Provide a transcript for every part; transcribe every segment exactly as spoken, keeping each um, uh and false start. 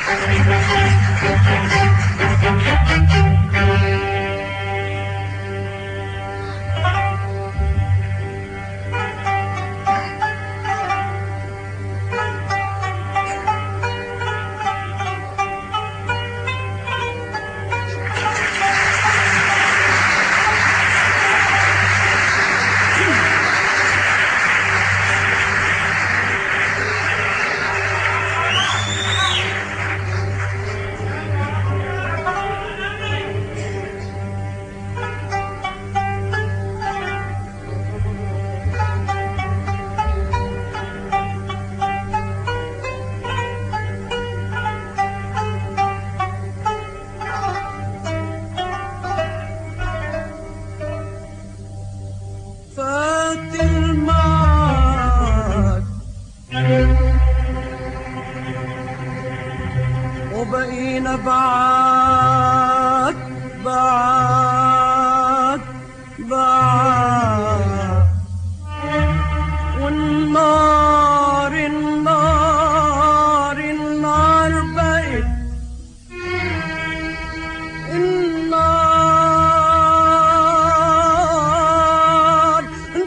وبقينا بعاد بعاد بعاد، والنار النار النار بقت النار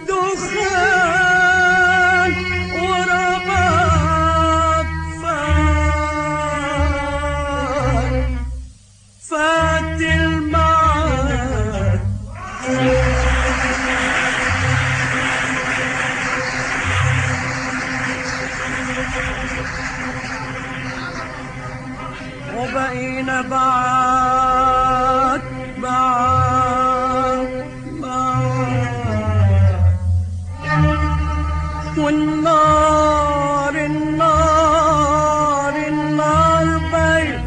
دخان ورماد فات فات المعاد. وبقينا بعاد بعاد بعاد، والنار النار النار بقت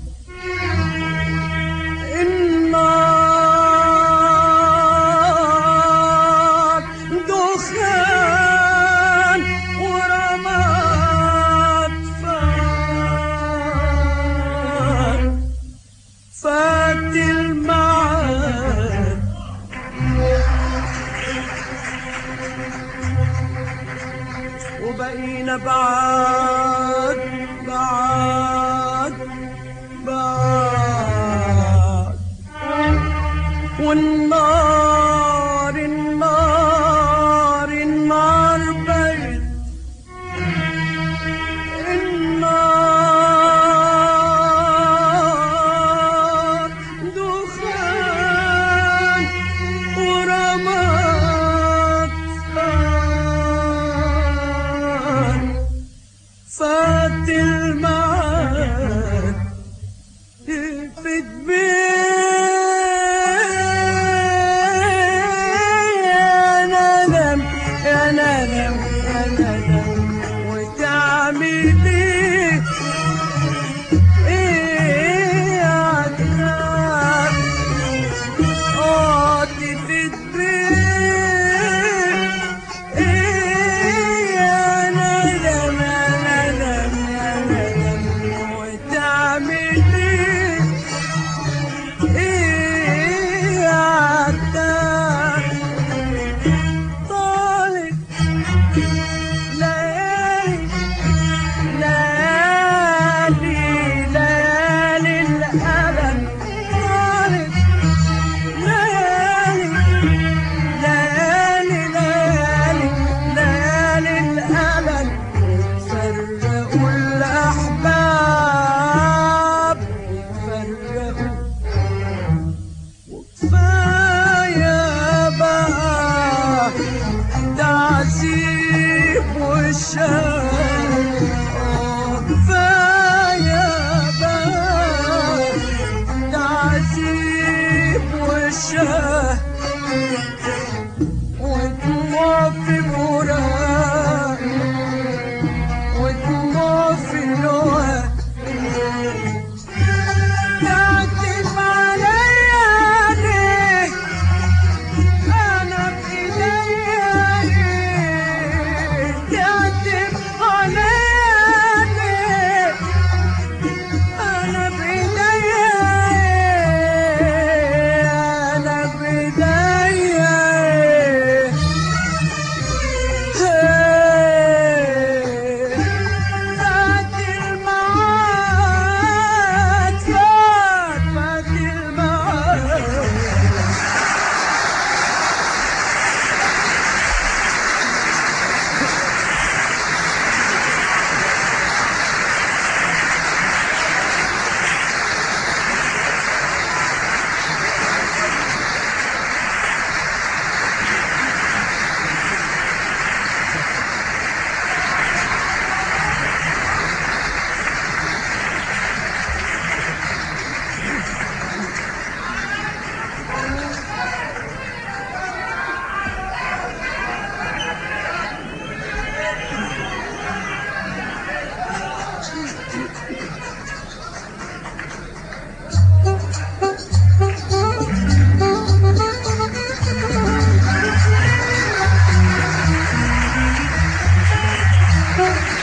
النار دخان ورماد فات فات المعاد. وبقينا بعاد بعاد بعاد، والنار النار النار بقت النار دخان ورماد فات فات المعاد. في البيت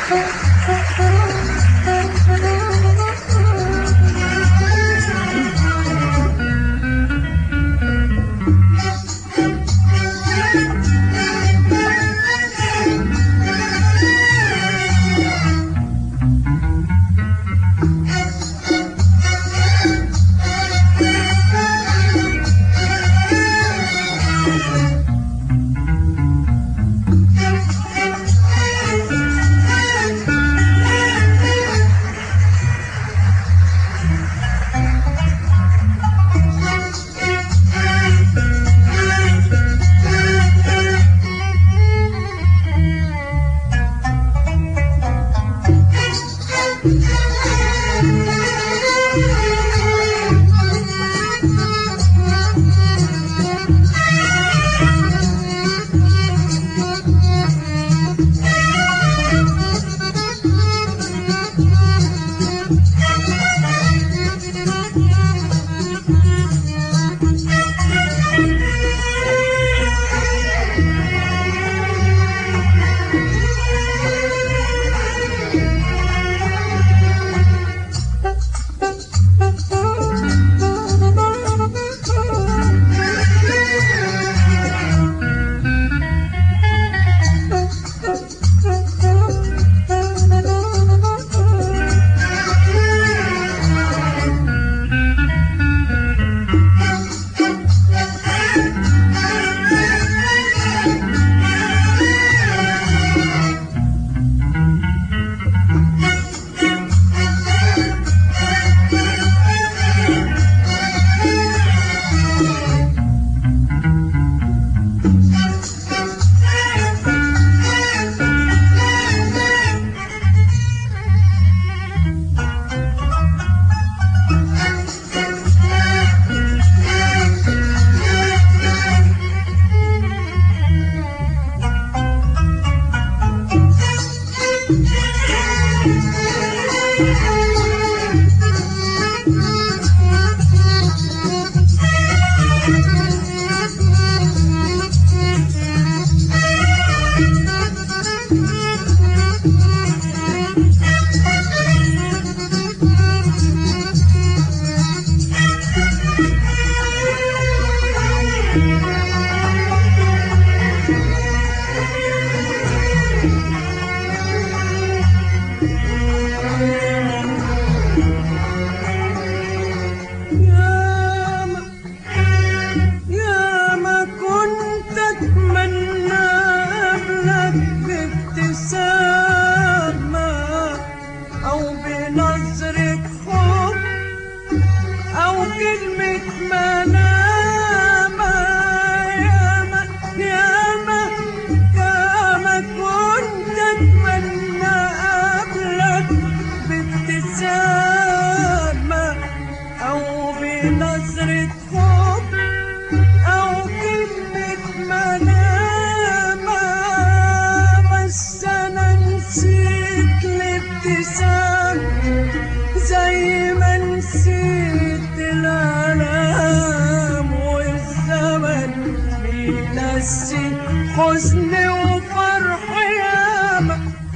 حزن وفرح ياما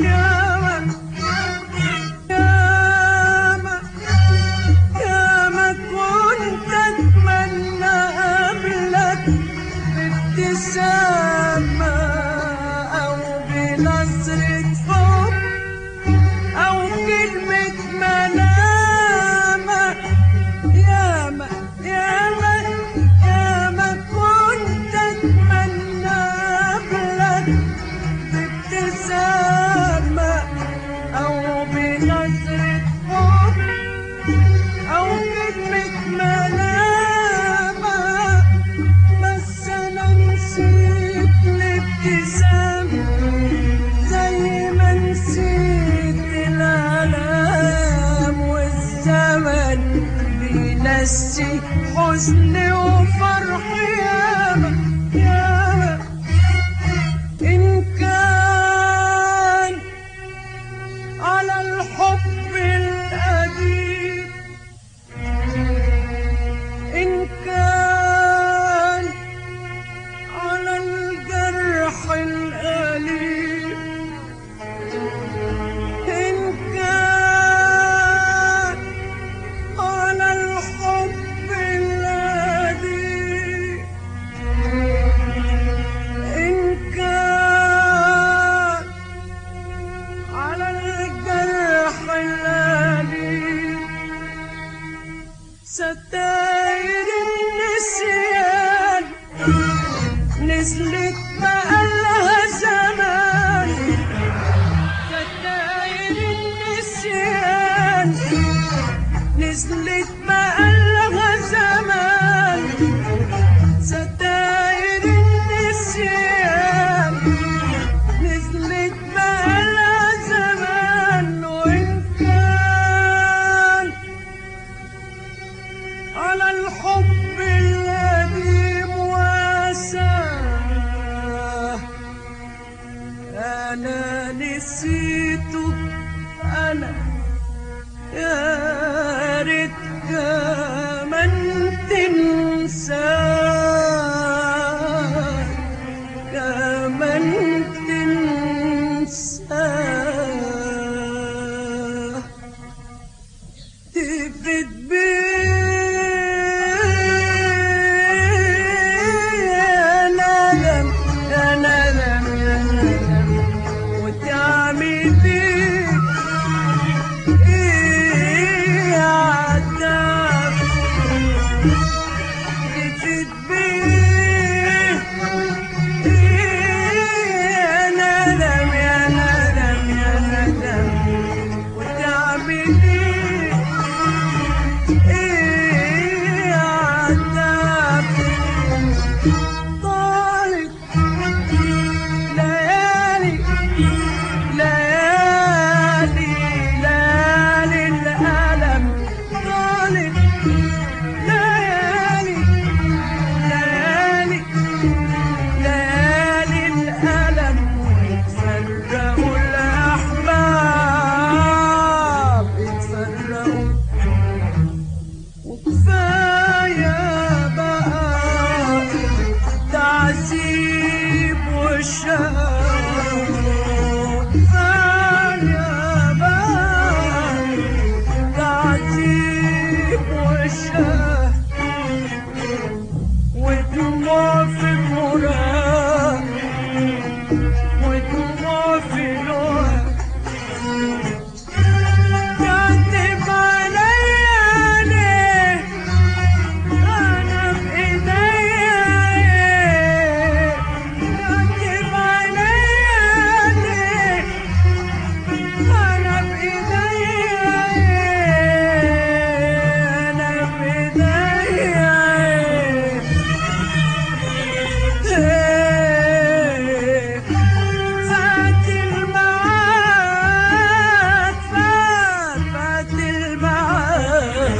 ياما ياما ياما كنت اتمنى قبلك بابتسامة او بنظرة حب او كلمة ملامة ياما ياما ياما كنت اتمنى قبلك بابتسامة او بنظرة حب او كلمة ملامة بس انا نسيت الابتسامة زي ما نسيت الالام والزمن بينسي حزن وفرح ياما ياما ان كان على الحب القديم إن كان على الجرح الأليم ستاير النسيان نزلت بقالها زمان، ستاير النسيان نزلت بقالها زمان، ستاير النسيان نزلت بقالها زمان. وإن كان على الحب القديم واساه أنا نسيته، أنا يا ريت كمان تنساه، كمان تنساه تفت بيه يا ندم يا ندم يا ندم، وتعمل بيه ايه يا عتاب، تفت بيه يا ندم يا ندم يا ندم، وتعمل ايه ايه يا عتاب. طالت ليالي ليالي ليالي الألم، طالت ليالي ليالي ليالي الألم، ويتفرقوا الأحباب يتفرقوا، وكفاية بقى تعذيب والشهر، كفاية بقى تعذيب والشهر، ودموع في الغراب ودموع في لوح، كاتب عليا ليه أنا بإيديا إيه، كاتب عليا ليه أنا بإيديا إيه، أنا بإيديا إيه، إيه فات الميعاد، فات فات الميعاد.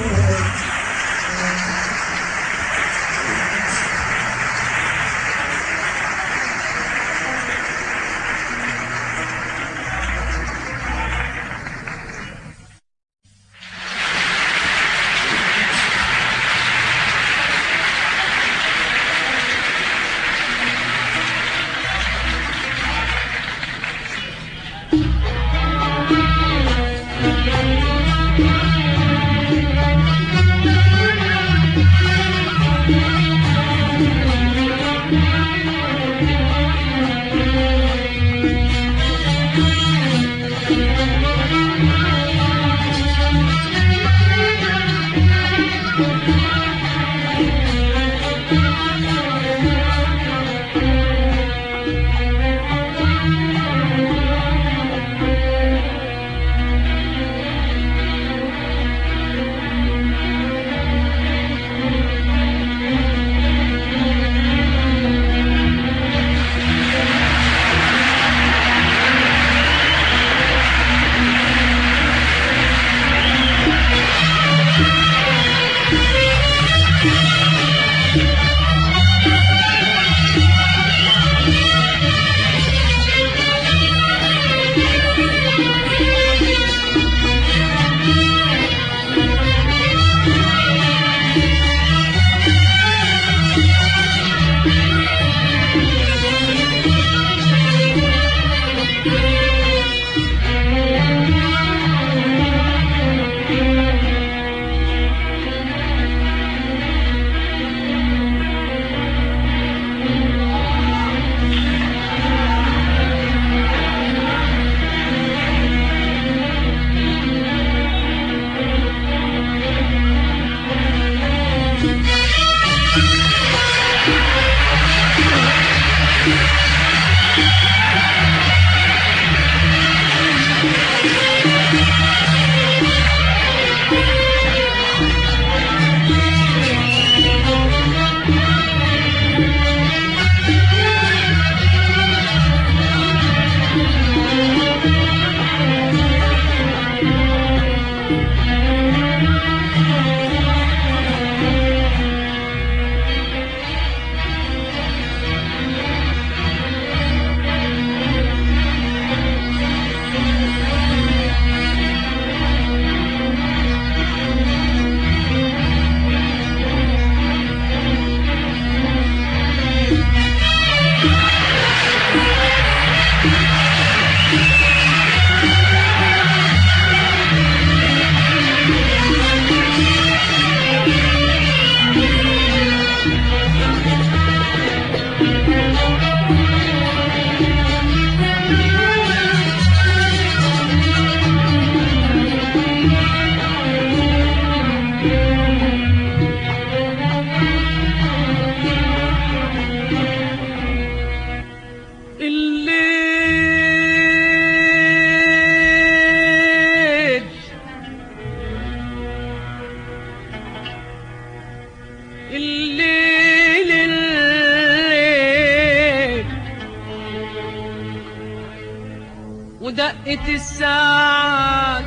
ودقت الساعات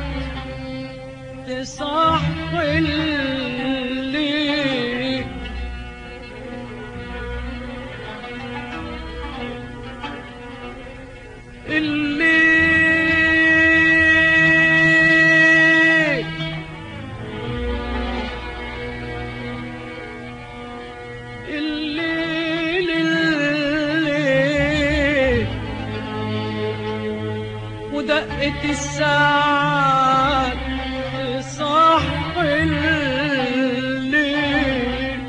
تصحي الليل، الليل الليل الليل ودقت الساعات تصحي الليل،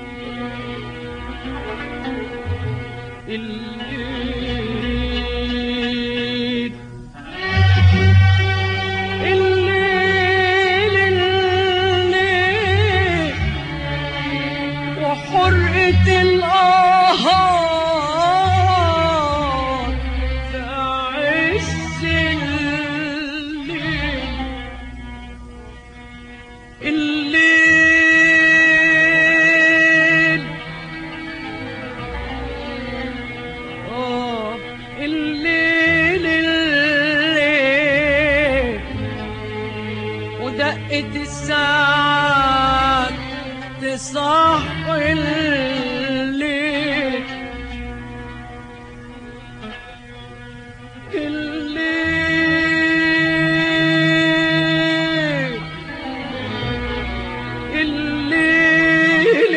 الليل الليل الليل وحرقة القهار في عز الليل، الليل آه الليل الليل ودقت الساعات تصحي الليل، الليل الليل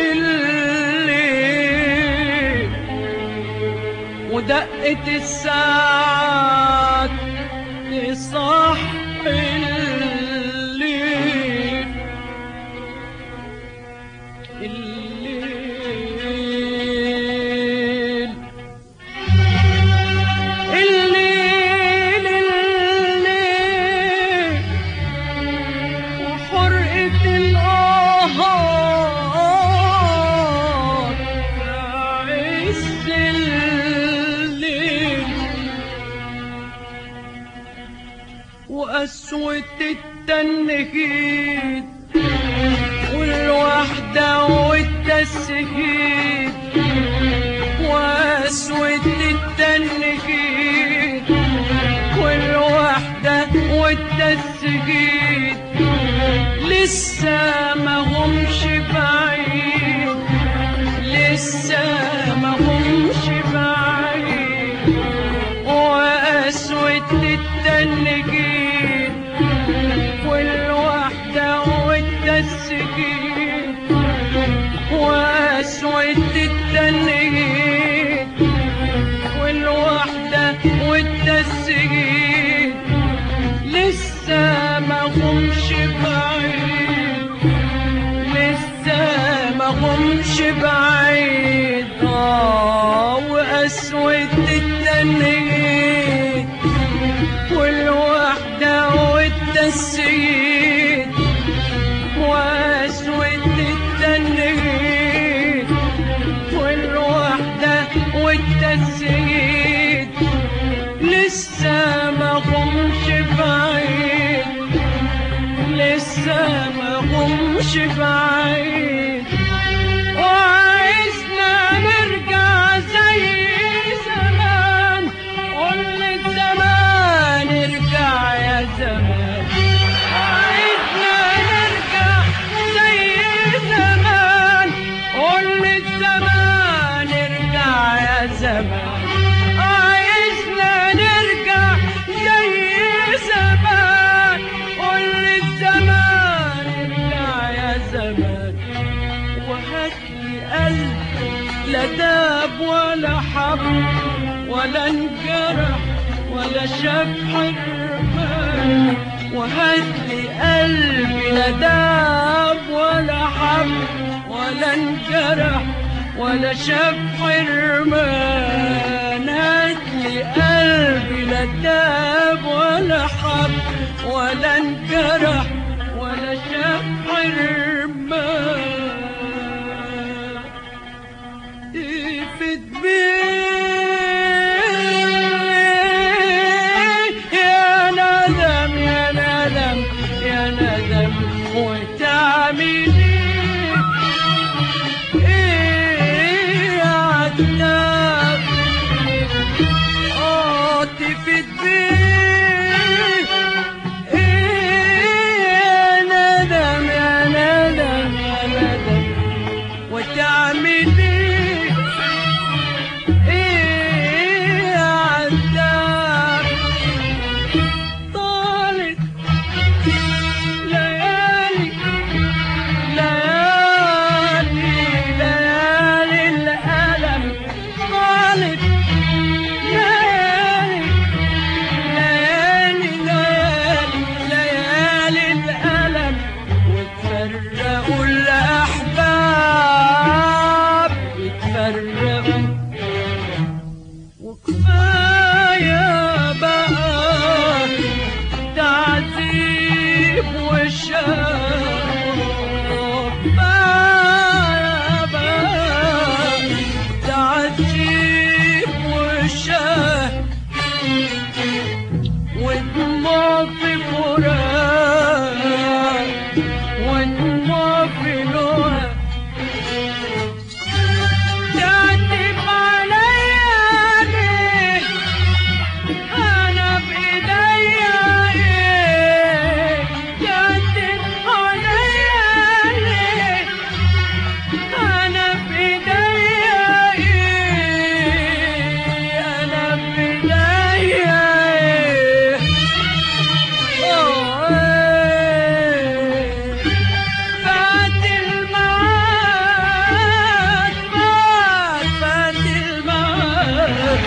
الليل ودقت الساعات تصحي الليل، الليل الليل الليل وحرقة القهار في عز الليل وقسوة التنهيد والوحدة والتسهيد، وقسوة التنهيد والوحدة والتسهيد لسه ما همش بعيد، لسه ما همش بعيد، وقسوة التنهيد والوحدة والتسهيل، وقسوة التنهيد والوحدة والتسهيل لسه ما همش بعيد، لسه ما همش بعيد آه وقسوة التنهيد والوحدة والتسهيل، وقسوة التنهيد والوحدة والتسهيل لسه ما همش بعيد، لسه ما همش بعيد، وعايزنا نرجع زي زمان، قول الزمان ارجع يا زمان، عايزنا نرجع زي زمان، قول الزمان ارجع يا زمان، عايزنا نرجع زي زمان، قول الزمان ارجع يا زمان، وهاتلي قلب لا داب ولا حب ولا انجرح ولا شاف حرمان، وهاتلي قلبي لا داب ولا حب ولا انجرح ولا شاف حرمان، هاتلي قلبي لا داب ولا حب ولا انجرح ولا شاف حرمان، يفيد بيه يا ندم يا ندم يا ندم وتعمل ايه يا عتاب، اه تفيد بيه الفراق ودموع في لوها تعتب عليا ليه أنا بإيديا إيه تعتب عليا ليه أنا بإيديا إيه أنا بإيديا إيه أوه إيه فات الميعاد فات فات الميعاد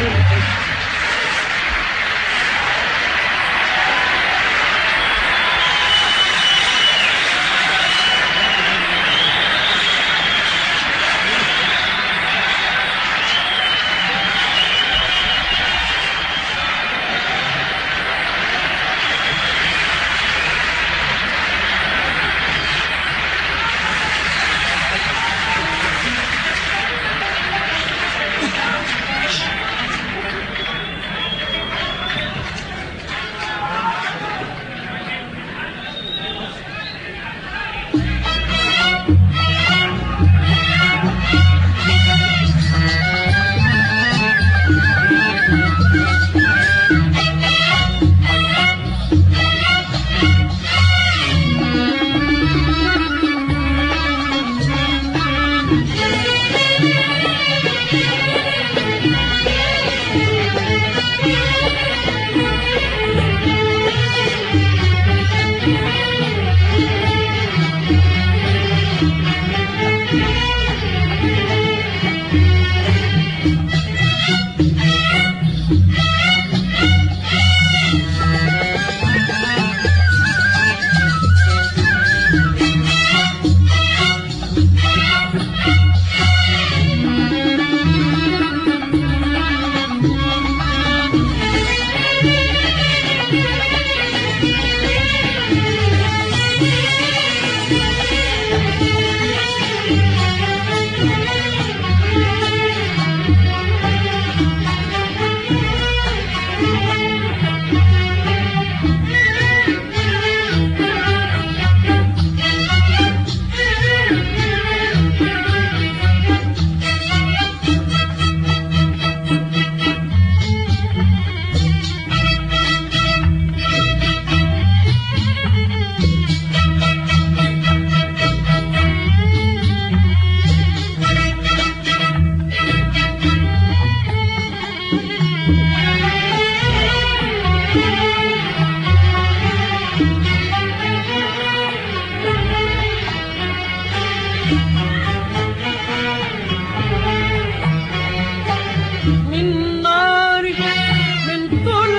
من ناري من طول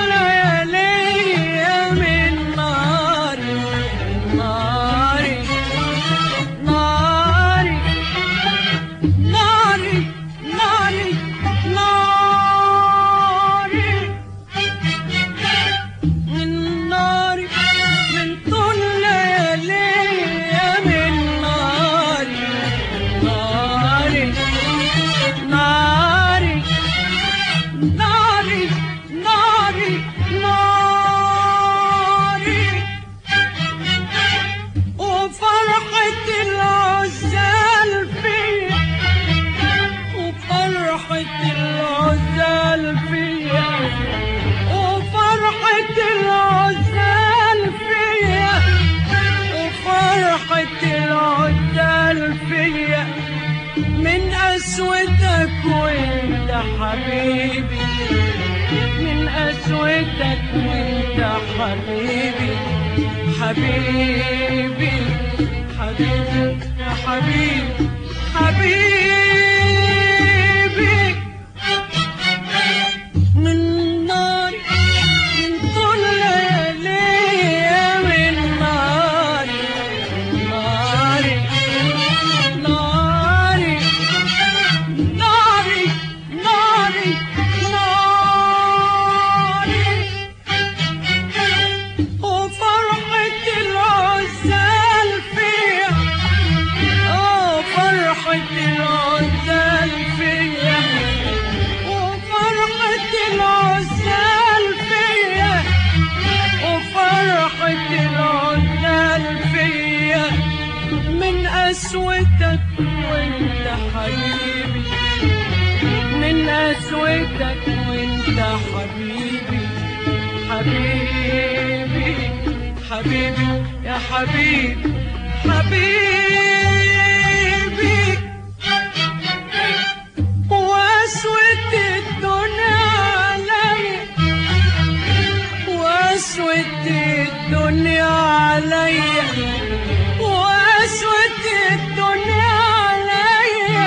ليالي من ناري ناري ناري ناري ناري ناري من ناري من طول ليالي من ناري ناري ناري ناري ناري ناري وفرحة العزال فيا وفرحة العزال فيا وفرحة العزال فيا وفرحة العزال فيا من قسوتك وانت حبيبي من قسوتك وانت حبيبي حبيبي حبيبي يا حبيبي حبيبي من نار من طول ليالي من ناري ناري ناري ناري ناري ناري وفرحة العزال فيها اه فرحة العزال قسوتك وانت حبيبي، من قسوتك وانت حبيبي، حبيبي حبيبي يا حبيبي حبيبي. وقسوة الدنيا عليا، وقسوة الدنيا عليا، وقسوة الدنيا عليا،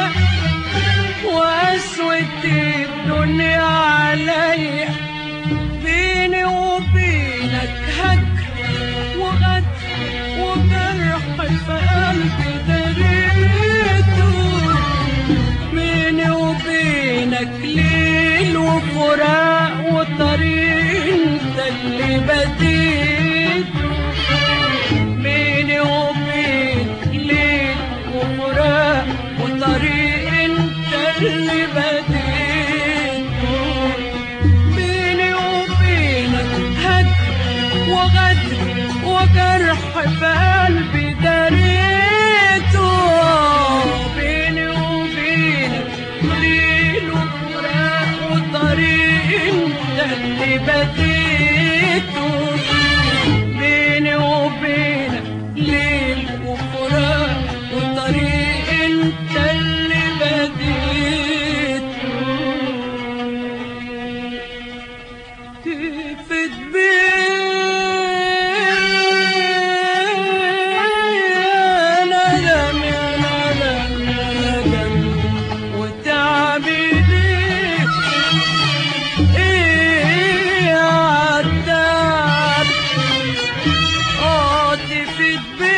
وقسوة الدنيا عليا. بيني وبينك هجر وغدر وجرح في قلبي دريته، بيني وبينك ليل وفراق وطريق انت اللي بديته، بيني وبينك ليل وفراق وطريق انت اللي بديته، بيني وبينك هجر وغدر وجرح في قلبي دريته، بيني وبينك ليل وفراق وطريق انت اللي بديته، بيني وبينك ليل وفراق وطريق انت اللي بديته. تفت بيه يا ندم يا ندم يا ندم، وتعبي ليه ايه عالتعب، اه تفت بيه